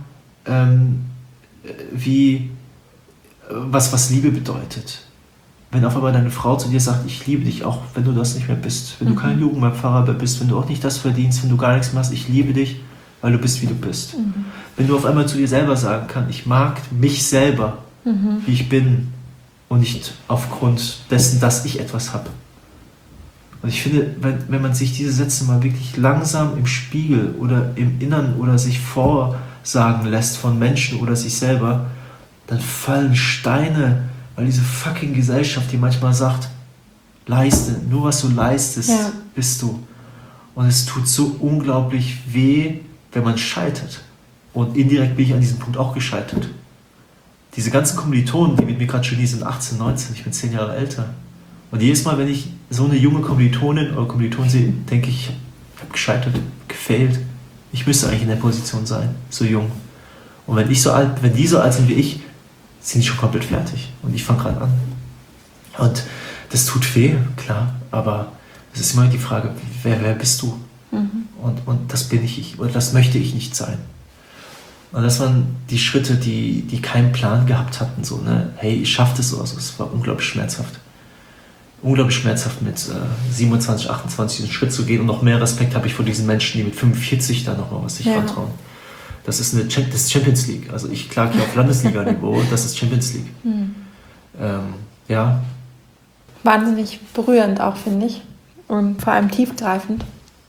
was Liebe bedeutet. Wenn auf einmal deine Frau zu dir sagt, ich liebe dich, auch wenn du das nicht mehr bist, wenn du kein Jugendpfarrer mehr bist, wenn du auch nicht das verdienst, wenn du gar nichts machst, ich liebe dich, weil du bist, wie du bist. Wenn du auf einmal zu dir selber sagen kannst, ich mag mich selber, wie ich bin und nicht aufgrund dessen, dass ich etwas habe. Und ich finde, wenn man sich diese Sätze mal wirklich langsam im Spiegel oder im Innern oder sich vorsagen lässt von Menschen oder sich selber, dann fallen Steine, weil diese fucking Gesellschaft, die manchmal sagt, leiste, nur was du leistest, bist du. Und es tut so unglaublich weh, wenn man scheitert. Und indirekt bin ich an diesem Punkt auch gescheitert. Diese ganzen Kommilitonen, die mit mir gerade studieren, sind 18, 19, ich bin 10 Jahre älter. Und jedes Mal, wenn ich so eine junge Kommilitonin oder Kommiliton sehe, denke ich, ich habe gescheitert, gefailt. Ich müsste eigentlich in der Position sein, so jung. Und wenn die so alt sind wie ich, sind die schon komplett fertig. Und ich fange gerade an. Und das tut weh, klar, aber es ist immer die Frage, wer bist du? Und das bin ich, oder das möchte ich nicht sein. Und das waren die Schritte, die keinen Plan gehabt hatten. So, ne? Hey, ich schaffe das so. Also, es war unglaublich schmerzhaft. Unglaublich schmerzhaft mit 27, 28 diesen Schritt zu gehen. Und noch mehr Respekt habe ich vor diesen Menschen, die mit 45 da nochmal was sich vertrauen. Das ist das Champions League. Also ich klage hier auf Landesliga-Niveau, das ist Champions League. Ja. Wahnsinnig berührend auch, finde ich. Und vor allem tiefgreifend.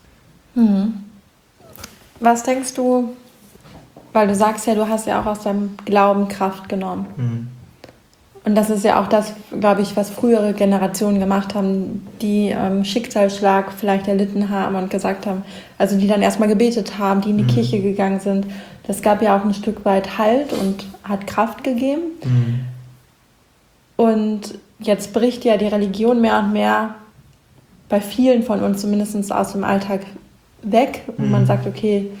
Was denkst du, weil du sagst ja, du hast ja auch aus deinem Glauben Kraft genommen. Und das ist ja auch das, glaube ich, was frühere Generationen gemacht haben, die Schicksalsschlag vielleicht erlitten haben und gesagt haben, also die dann erstmal gebetet haben, die in die Kirche gegangen sind. Das gab ja auch ein Stück weit Halt und hat Kraft gegeben. Und jetzt bricht ja die Religion mehr und mehr bei vielen von uns zumindest aus dem Alltag weg. Und man sagt, okay,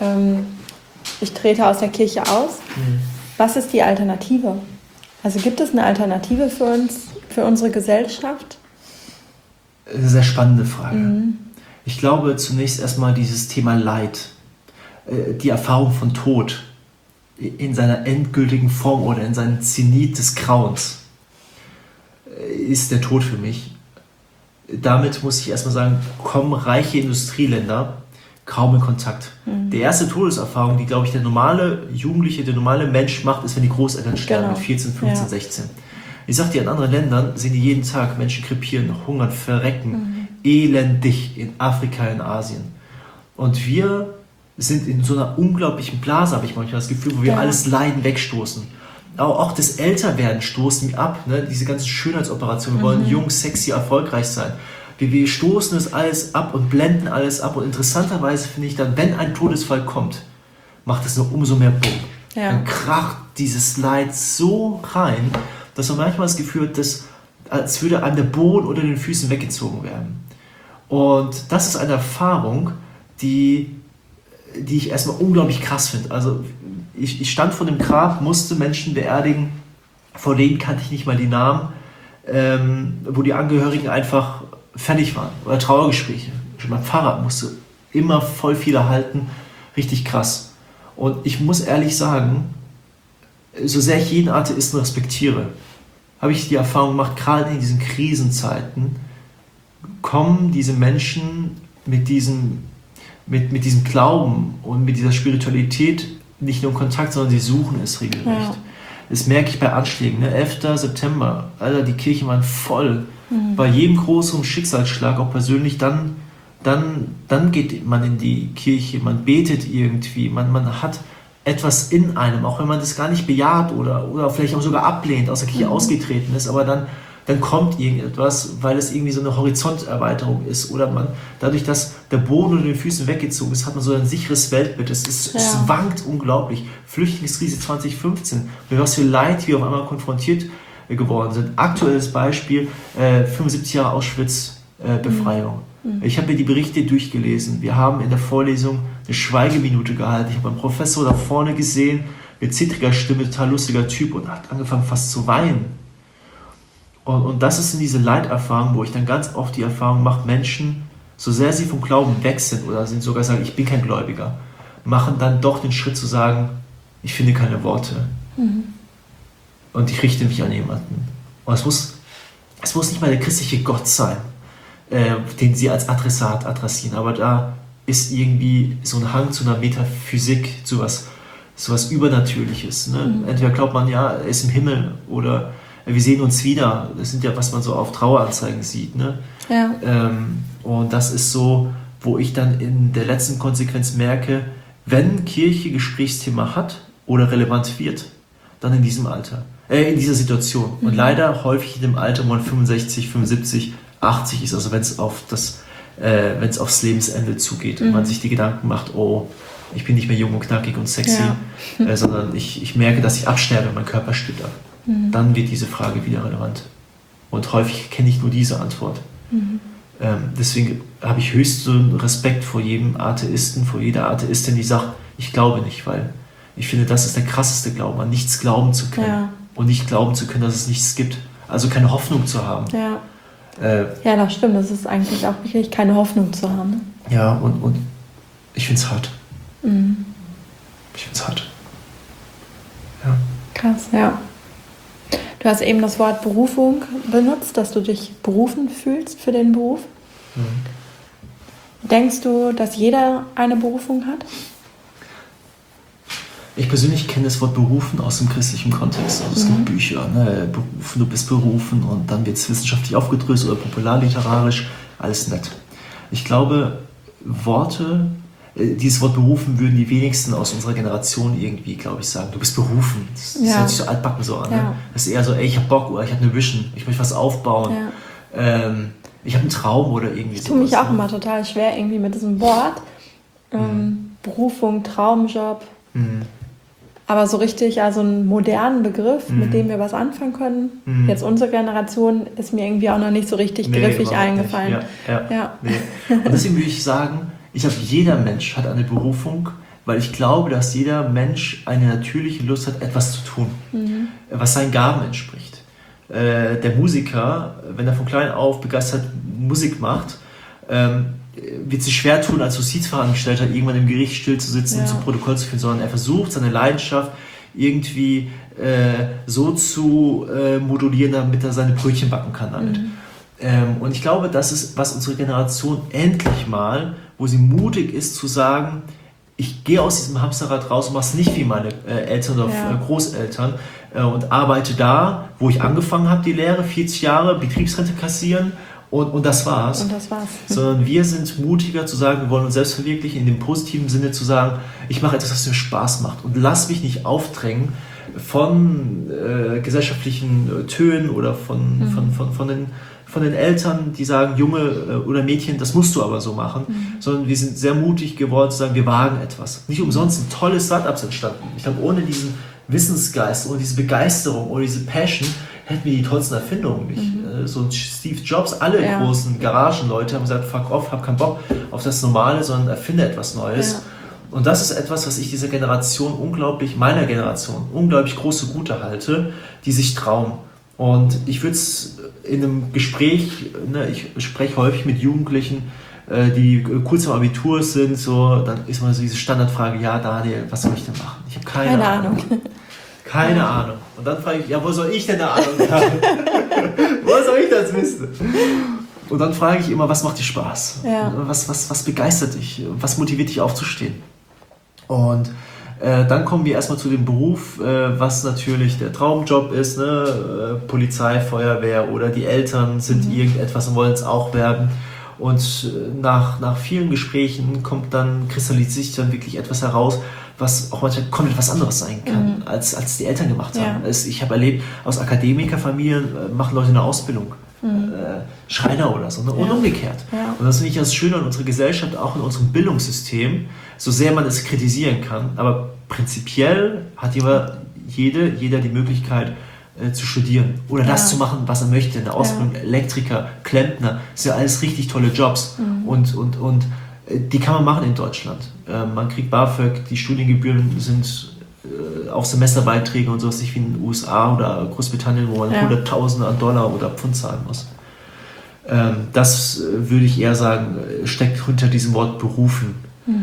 ich trete aus der Kirche aus. Was ist die Alternative? Also gibt es eine Alternative für uns, für unsere Gesellschaft? Eine sehr spannende Frage. Ich glaube zunächst erstmal dieses Thema Leid, die Erfahrung von Tod in seiner endgültigen Form oder in seinem Zenit des Grauens ist der Tod für mich. Damit muss ich erstmal sagen, kommen reiche Industrieländer kaum in Kontakt. Die erste Todeserfahrung, die, glaube ich, der normale Jugendliche, der normale Mensch macht, ist, wenn die Großeltern sterben mit 14, 15, 16. Ich sag dir, in anderen Ländern sehen die jeden Tag Menschen krepieren, hungern, verrecken, elendig in Afrika, in Asien. Und wir sind in so einer unglaublichen Blase, habe ich manchmal das Gefühl, wo wir alles Leiden wegstoßen. Auch das Älterwerden stoßen wir ab, ne? Diese ganzen Schönheitsoperationen, wir wollen jung, sexy, erfolgreich sein. Wir stoßen es alles ab und blenden alles ab. Und interessanterweise finde ich dann, wenn ein Todesfall kommt, macht es nur umso mehr Bumm. Dann kracht dieses Leid so rein, dass man manchmal das Gefühl hat, als würde einem der Boden unter den Füßen weggezogen werden. Und das ist eine Erfahrung, die ich erstmal unglaublich krass finde. Also ich stand vor dem Grab, musste Menschen beerdigen, vor denen kannte ich nicht mal die Namen, wo die Angehörigen einfach fertig waren. Oder Trauergespräche. Schon mein Pfarrer musste immer voll viel erhalten. Richtig krass. Und ich muss ehrlich sagen, so sehr ich jeden Atheisten respektiere, habe ich die Erfahrung gemacht, gerade in diesen Krisenzeiten kommen diese Menschen mit diesem Glauben und mit dieser Spiritualität nicht nur in Kontakt, sondern sie suchen es regelrecht. Das merke ich bei Anschlägen. Ne? 11. September, Alter, die Kirchen waren voll. Bei jedem größeren Schicksalsschlag, auch persönlich, dann geht man in die Kirche, man betet irgendwie, man hat etwas in einem, auch wenn man das gar nicht bejaht oder vielleicht auch sogar ablehnt, aus der Kirche ausgetreten ist, aber dann dann kommt irgendetwas, weil es irgendwie so eine Horizonterweiterung ist. Oder dadurch, dass der Boden unter den Füßen weggezogen ist, hat man so ein sicheres Weltbild. Es wankt unglaublich. Flüchtlingskrise 2015, mit was für Leid wir auf einmal konfrontiert geworden sind. Aktuelles Beispiel, 75 Jahre Auschwitz-Befreiung. Ich habe mir die Berichte durchgelesen. Wir haben in der Vorlesung eine Schweigeminute gehalten. Ich habe einen Professor da vorne gesehen, mit zittriger Stimme, total lustiger Typ, und hat angefangen fast zu weinen. Und das sind diese Leiterfahrungen, wo ich dann ganz oft die Erfahrung mache, Menschen, so sehr sie vom Glauben weg sind oder sind sogar sagen, ich bin kein Gläubiger, machen dann doch den Schritt zu sagen, ich finde keine Worte. Und ich richte mich an jemanden. Und es muss nicht mal der christliche Gott sein, den sie als Adressat adressieren, aber da ist irgendwie so ein Hang zu einer Metaphysik, zu was Übernatürliches. Ne? Entweder glaubt man, ja, er ist im Himmel, oder wir sehen uns wieder. Das sind ja, was man so auf Traueranzeigen sieht. Ne? Ja. Und das ist so, wo ich dann in der letzten Konsequenz merke, wenn Kirche Gesprächsthema hat oder relevant wird, dann in diesem Alter, in dieser Situation. Und leider häufig in dem Alter, wo man 65, 75, 80 ist, also wenn es aufs Lebensende zugeht und man sich die Gedanken macht, oh, ich bin nicht mehr jung und knackig und sexy, sondern ich merke, dass ich absterbe, mein Körper stirbt ab. Dann wird diese Frage wieder relevant. Und häufig kenne ich nur diese Antwort. Deswegen habe ich höchsten Respekt vor jedem Atheisten, vor jeder Atheistin, die sagt, ich glaube nicht, weil ich finde, das ist der krasseste Glauben, an nichts glauben zu können und nicht glauben zu können, dass es nichts gibt. Also keine Hoffnung zu haben. Ja, das stimmt. Das ist eigentlich auch wirklich keine Hoffnung zu haben. Ja, und ich finde es hart. Ich finde es hart. Ja. Krass, ja. Du hast eben das Wort Berufung benutzt, dass du dich berufen fühlst für den Beruf. Denkst du, dass jeder eine Berufung hat? Ich persönlich kenne das Wort berufen aus dem christlichen Kontext. Also es gibt Bücher, ne? Berufen, du bist berufen, und dann wird es wissenschaftlich aufgedröselt oder popularliterarisch, alles nett. Ich glaube, dieses Wort berufen würden die wenigsten aus unserer Generation irgendwie, glaube ich, sagen. Du bist berufen. Das hört sich so altbacken so an. Ne? Das ist eher so, ey, ich habe Bock, oder ich habe eine Vision, ich möchte was aufbauen. Ich habe einen Traum oder irgendwie so. Ich tue mich auch immer total schwer irgendwie mit diesem Wort. Berufung, Traumjob. Aber so richtig, also einen modernen Begriff, mit dem wir was anfangen können. Jetzt unsere Generation ist mir irgendwie auch noch nicht so richtig griffig eingefallen. Nee. Und deswegen würde ich sagen, jeder Mensch hat eine Berufung, weil ich glaube, dass jeder Mensch eine natürliche Lust hat, etwas zu tun, was seinen Gaben entspricht. Der Musiker, wenn er von klein auf begeistert Musik macht, wird sich schwer tun, als Justizfachangestellter irgendwann im Gericht still zu sitzen und zu Protokoll zu führen, sondern er versucht, seine Leidenschaft irgendwie so zu modulieren, damit er seine Brötchen backen kann damit. Und ich glaube, das ist, was unsere Generation endlich mal, wo sie mutig ist zu sagen, ich gehe aus diesem Hamsterrad raus und mache es nicht wie meine Eltern oder Großeltern und arbeite da, wo ich angefangen habe, die Lehre, 40 Jahre, Betriebsrente kassieren, und das war's. Sondern wir sind mutiger zu sagen, wir wollen uns selbst verwirklichen, in dem positiven Sinne zu sagen, ich mache etwas, was mir Spaß macht, und lass mich nicht aufdrängen von gesellschaftlichen Tönen oder von den Eltern, die sagen, Junge oder Mädchen, das musst du aber so machen, sondern wir sind sehr mutig geworden zu sagen, wir wagen etwas. Nicht umsonst ein tolles Startups entstanden. Ich glaube, ohne diesen Wissensgeist, ohne diese Begeisterung, ohne diese Passion, hätten wir die tollsten Erfindungen nicht. So ein Steve Jobs, alle großen Garagenleute haben gesagt, fuck off, hab keinen Bock auf das Normale, sondern erfinde etwas Neues. Und das ist etwas, was ich dieser Generation meiner Generation unglaublich große Gute halte, die sich trauen. Und ich würde es in einem Gespräch, ich spreche häufig mit Jugendlichen, die kurz im Abitur sind, so, dann ist mal so diese Standardfrage, ja Daniel, was soll ich denn machen? Ich habe keine Ahnung. Keine Ahnung. Und dann frage ich, ja, wo soll ich denn eine Ahnung haben? Wo soll ich das wissen? Und dann frage ich immer, was macht dir Spaß? Was begeistert dich? Was motiviert dich aufzustehen? Und dann kommen wir erstmal zu dem Beruf, was natürlich der Traumjob ist, ne? Polizei, Feuerwehr, oder die Eltern sind irgendetwas und wollen es auch werden. Und nach vielen Gesprächen kristallisiert sich dann wirklich etwas heraus, was auch manchmal komplett was anderes sein kann, als die Eltern gemacht haben. Ich habe erlebt, aus Akademikerfamilien machen Leute eine Ausbildung. Schreiner oder so, ne? Und umgekehrt. Ja. Und das finde ich das Schöne an unserer Gesellschaft, auch in unserem Bildungssystem, so sehr man es kritisieren kann, aber prinzipiell hat jeder die Möglichkeit zu studieren oder das zu machen, was er möchte, eine Ausbildung, Elektriker, Klempner, das sind ja alles richtig tolle Jobs und die kann man machen in Deutschland. Man kriegt BAföG, die Studiengebühren sind auch Semesterbeiträge und sowas, nicht wie in den USA oder Großbritannien, wo man Hunderttausende an Dollar oder Pfund zahlen muss. Das würde ich eher sagen, steckt hinter diesem Wort berufen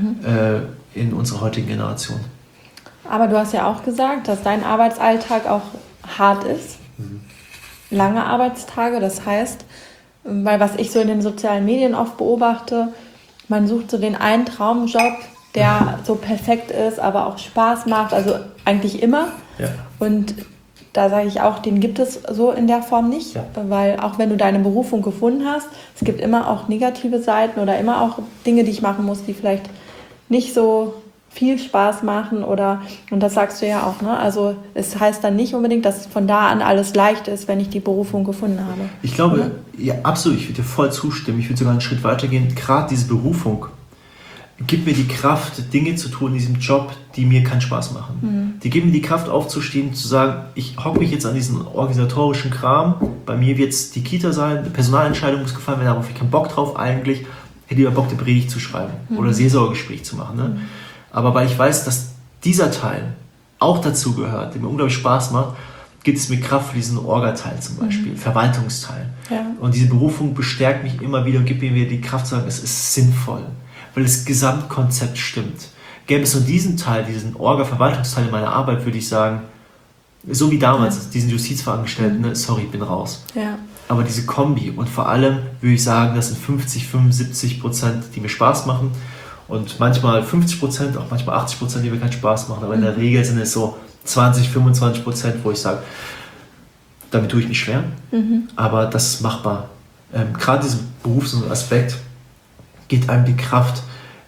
in unserer heutigen Generation. Aber du hast ja auch gesagt, dass dein Arbeitsalltag auch hart ist. Lange Arbeitstage, das heißt, weil was ich so in den sozialen Medien oft beobachte, man sucht so den einen Traumjob, der so perfekt ist, aber auch Spaß macht, also eigentlich immer. Ja. Und da sage ich auch, den gibt es so in der Form nicht, weil auch wenn du deine Berufung gefunden hast, es gibt immer auch negative Seiten oder immer auch Dinge, die ich machen muss, die vielleicht nicht so viel Spaß machen und das sagst du ja auch, ne? Also es heißt dann nicht unbedingt, dass von da an alles leicht ist, wenn ich die Berufung gefunden habe. Ich glaube, ja, absolut, ich würde dir voll zustimmen, ich würde sogar einen Schritt weiter gehen, gerade diese Berufung gibt mir die Kraft, Dinge zu tun in diesem Job, die mir keinen Spaß machen. Die geben mir die Kraft aufzustehen, zu sagen, ich hocke mich jetzt an diesen organisatorischen Kram, bei mir wird es die Kita sein, eine Personalentscheidung muss gefallen werden, da habe ich keinen Bock drauf eigentlich, hätte lieber Bock, eine Predigt zu schreiben oder Seelsorgegespräch zu machen. Ne? Aber weil ich weiß, dass dieser Teil auch dazu gehört, der mir unglaublich Spaß macht, gibt es mir Kraft für diesen Orga-Teil zum Beispiel, Verwaltungsteil. Ja. Und diese Berufung bestärkt mich immer wieder und gibt mir wieder die Kraft zu sagen, es ist sinnvoll, weil das Gesamtkonzept stimmt. Gäbe es nur diesen Teil, diesen Orga-Verwaltungsteil in meiner Arbeit, würde ich sagen, so wie damals, diesen Justizverangestellten, ne, sorry, bin raus. Ja. Aber diese Kombi und vor allem würde ich sagen, das sind 50-75%, die mir Spaß machen und manchmal 50%, auch manchmal 80%, die mir keinen Spaß machen, aber in der Regel sind es so 20-25%, wo ich sage, damit tue ich mich schwer, aber das ist machbar. Gerade dieser Berufsaspekt gibt einem die Kraft,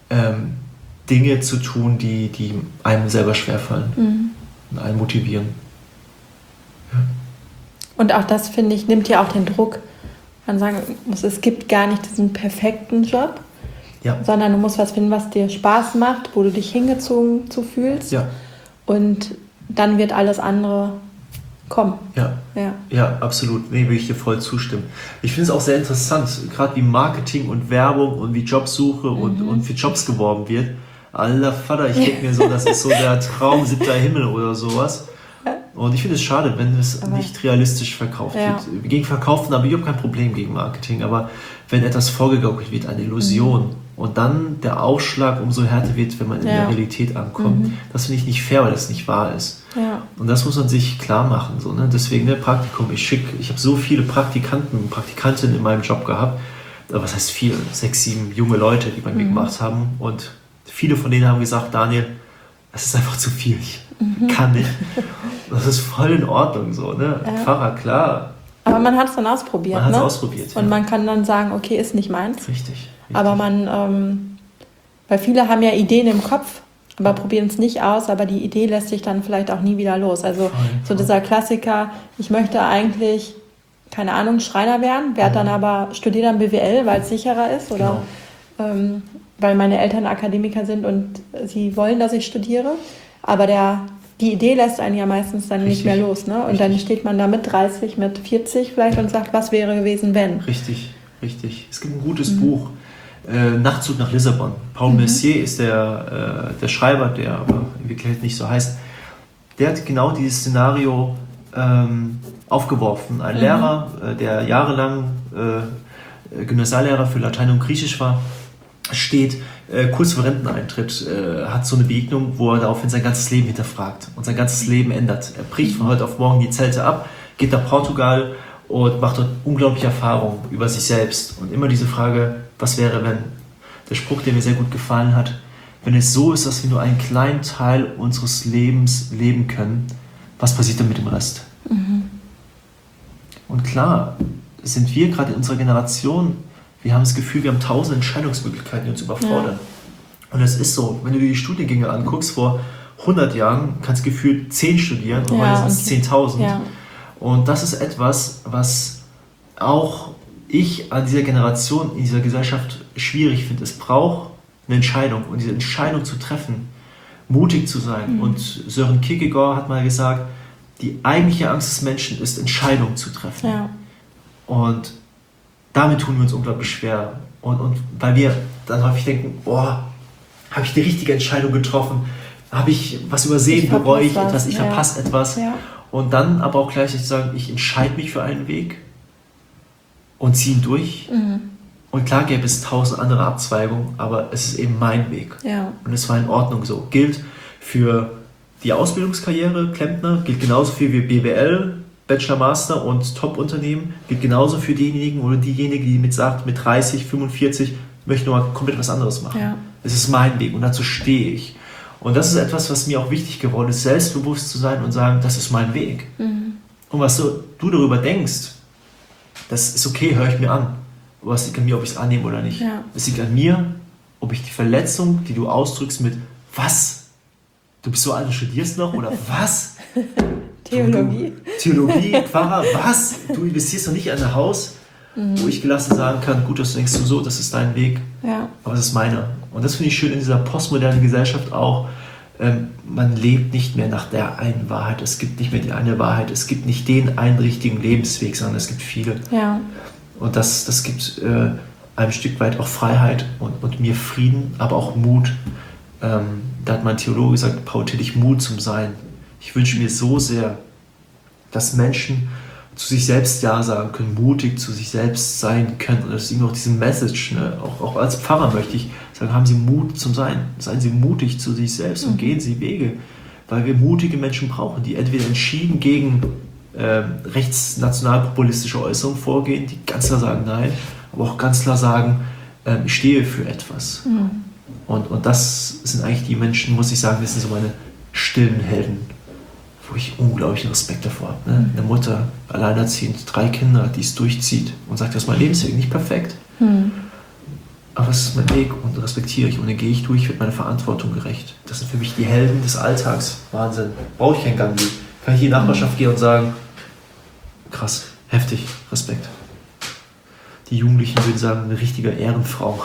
Dinge zu tun, die einem selber schwerfallen und einen motivieren. Ja. Und auch das, finde ich, nimmt ja auch den Druck. Man sagen muss, es gibt gar nicht diesen perfekten Job, sondern du musst was finden, was dir Spaß macht, wo du dich hingezogen zu fühlst. Ja. Und dann wird alles andere kommen. Ja, absolut. Nee, will ich dir voll zustimmen. Ich finde es auch sehr interessant, gerade wie Marketing und Werbung und wie Jobsuche und für Jobs geworben wird. Alter Vater, ich denke mir so, das ist so der Traum 7. Himmel oder sowas. Und ich finde es schade, wenn es nicht realistisch verkauft wird. Gegen Verkaufen habe ich überhaupt kein Problem gegen Marketing, aber wenn etwas vorgegaukelt wird, eine Illusion und dann der Aufschlag umso härter wird, wenn man in der Realität ankommt, das finde ich nicht fair, weil das nicht wahr ist. Ja. Und das muss man sich klar machen. So, ne? Deswegen Praktikum, ich habe so viele Praktikanten und Praktikantinnen in meinem Job gehabt, was heißt viel, 6, 7 junge Leute, die bei mir gemacht haben und viele von denen haben gesagt, Daniel, das ist einfach zu viel, ich kann nicht. Das ist voll in Ordnung so, ne? Pfarrer, klar. Aber man hat es dann ausprobiert. Man hat es ausprobiert, und man kann dann sagen, okay, ist nicht meins. Richtig. Aber weil viele haben ja Ideen im Kopf, aber probieren es nicht aus, aber die Idee lässt sich dann vielleicht auch nie wieder los. Also so dieser Klassiker, ich möchte eigentlich, keine Ahnung, Schreiner werden, studiere dann BWL, weil es sicherer ist oder weil meine Eltern Akademiker sind und sie wollen, dass ich studiere. Aber die Idee lässt einen ja meistens dann nicht mehr los. Ne? Und dann steht man da mit 30, mit 40 vielleicht und sagt, was wäre gewesen, wenn? Richtig. Es gibt ein gutes Buch, Nachtzug nach Lissabon. Paul Mercier ist der Schreiber, der aber in Wirklichkeit nicht so heißt. Der hat genau dieses Szenario aufgeworfen. Ein Lehrer, der jahrelang Gymnasiallehrer für Latein und Griechisch war, steht kurz vor Renteneintritt, hat so eine Begegnung, wo er daraufhin sein ganzes Leben hinterfragt und sein ganzes Leben ändert. Er bricht von heute auf morgen die Zelte ab, geht nach Portugal und macht dort unglaubliche Erfahrungen über sich selbst. Und immer diese Frage, was wäre, wenn? Der Spruch, der mir sehr gut gefallen hat, wenn es so ist, dass wir nur einen kleinen Teil unseres Lebens leben können, was passiert dann mit dem Rest? Und klar, sind wir gerade in unserer Generation, wir haben das Gefühl, wir haben 1000 Entscheidungsmöglichkeiten, die uns überfordern. Und es ist so, wenn du dir die Studiengänge anguckst, vor 100 Jahren kannst gefühlt 10 studieren und heute sind es 10.000. Ja. Und das ist etwas, was auch ich an dieser Generation, in dieser Gesellschaft schwierig finde. Es braucht eine Entscheidung und diese Entscheidung zu treffen, mutig zu sein. Und Søren Kierkegaard hat mal gesagt, die eigentliche Angst des Menschen ist, Entscheidungen zu treffen. Ja. Und damit tun wir uns unglaublich schwer. Und weil wir dann häufig denken, habe ich die richtige Entscheidung getroffen? Habe ich was übersehen? Bereue ich etwas? Ich verpasse etwas? Ja. Und dann aber auch gleichzeitig sagen, ich entscheide mich für einen Weg und ziehe ihn durch. Und klar gäbe es 1000 andere Abzweigungen, aber es ist eben mein Weg. Ja. Und es war in Ordnung so. Gilt für die Ausbildungskarriere, Klempner, gilt genauso viel wie BWL, Bachelor, Master und Top-Unternehmen, gilt genauso für diejenigen oder diejenige, die mit 30, 45, möchte nur mal komplett was anderes machen. Ja. Es ist mein Weg und dazu stehe ich. Und das ist etwas, was mir auch wichtig geworden ist, selbstbewusst zu sein und sagen, das ist mein Weg. Und was du darüber denkst, das ist okay, höre ich mir an. Aber es liegt an mir, ob ich es annehme oder nicht. Ja. Es liegt an mir, ob ich die Verletzung, die du ausdrückst mit was? Du bist so alt und studierst noch? Oder was? Theologie. Theologie, Pfarrer, was? Du investierst doch nicht in ein Haus, wo ich gelassen sagen kann, gut, das denkst du so, das ist dein Weg, aber das ist meiner. Und das finde ich schön in dieser postmodernen Gesellschaft auch. Man lebt nicht mehr nach der einen Wahrheit. Es gibt nicht mehr die eine Wahrheit. Es gibt nicht den einen richtigen Lebensweg, sondern es gibt viele. Ja. Und das gibt ein Stück weit auch Freiheit und mir Frieden, aber auch Mut. Da hat mein Theologe gesagt, braucht dich Mut zum Sein. Ich wünsche mir so sehr, dass Menschen zu sich selbst Ja sagen können, mutig zu sich selbst sein können. Und das ist irgendwie auch diese Message, ne? Auch als Pfarrer möchte ich sagen, haben Sie Mut zum Sein. Seien Sie mutig zu sich selbst und gehen Sie Wege. Weil wir mutige Menschen brauchen, die entweder entschieden gegen rechtsnationalpopulistische Äußerungen vorgehen, die ganz klar sagen Nein, aber auch ganz klar sagen, ich stehe für etwas. Und das sind eigentlich die Menschen, muss ich sagen, das sind so meine stillen Helden, wo ich unglaublichen Respekt davor habe. Ne? Eine Mutter, alleinerziehend, 3 Kinder, die es durchzieht und sagt, das ist mein Lebensweg, nicht perfekt. Aber es ist mein Weg und respektiere ich und den gehe ich durch, wird meiner Verantwortung gerecht. Das sind für mich die Helden des Alltags. Wahnsinn. Brauche ich kein Gandhi. Kann ich in die Nachbarschaft gehen und sagen, krass, heftig, Respekt. Die Jugendlichen würden sagen, eine richtige Ehrenfrau.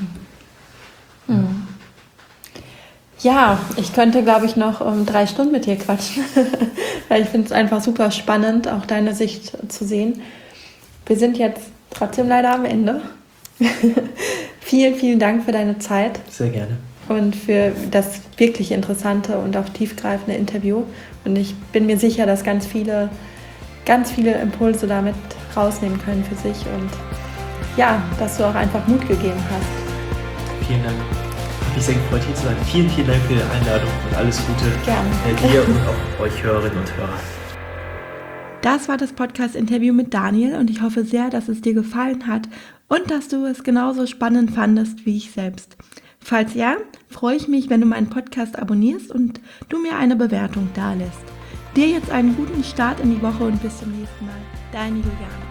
Ja, ich könnte, glaube ich, noch 3 Stunden mit dir quatschen, weil ich finde es einfach super spannend, auch deine Sicht zu sehen. Wir sind jetzt trotzdem leider am Ende. Vielen, vielen Dank für deine Zeit. Sehr gerne. Und für das wirklich interessante und auch tiefgreifende Interview. Und ich bin mir sicher, dass ganz viele Impulse damit rausnehmen können für sich. Und ja, dass du auch einfach Mut gegeben hast. Vielen Dank. Ich habe mich sehr gefreut, hier zu sein. Vielen, vielen Dank für die Einladung und alles Gute. Gerne. Dir und auch euch Hörerinnen und Hörer. Das war das Podcast-Interview mit Daniel und ich hoffe sehr, dass es dir gefallen hat und dass du es genauso spannend fandest wie ich selbst. Falls ja, freue ich mich, wenn du meinen Podcast abonnierst und du mir eine Bewertung dalässt. Dir jetzt einen guten Start in die Woche und bis zum nächsten Mal. Deine Juliane.